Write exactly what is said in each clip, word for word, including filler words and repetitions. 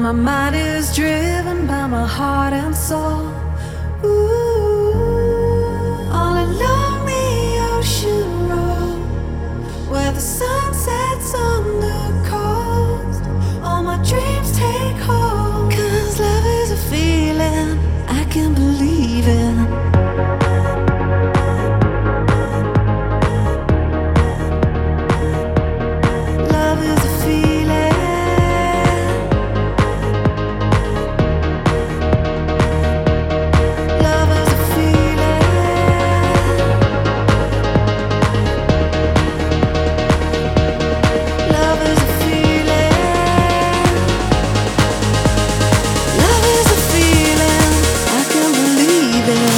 my mind is driven by my heart and soul. Ooh, all along the ocean road, where the sun sets on the coast, all my dreams take hold. 'Cause love is a feeling I can believe in. Love is a feeling. Love is a feeling. Love is a feeling. Love is a feeling I can believe in.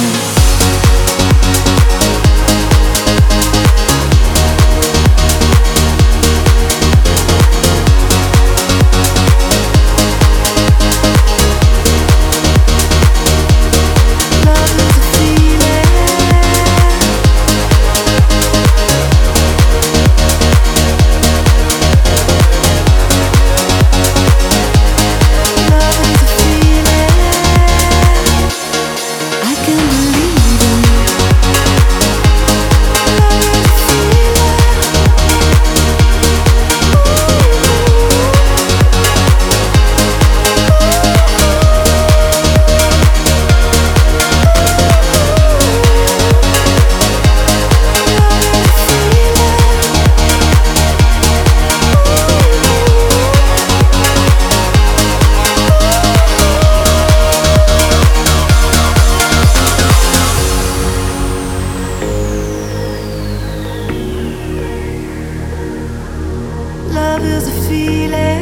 Love is a feeling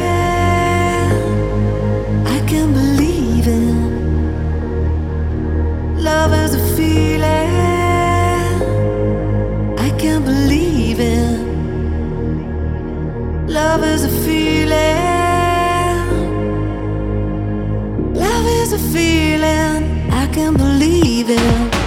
I can believe in. Love is a feeling I can believe in. Love is a feeling. Love is a feeling I can believe in.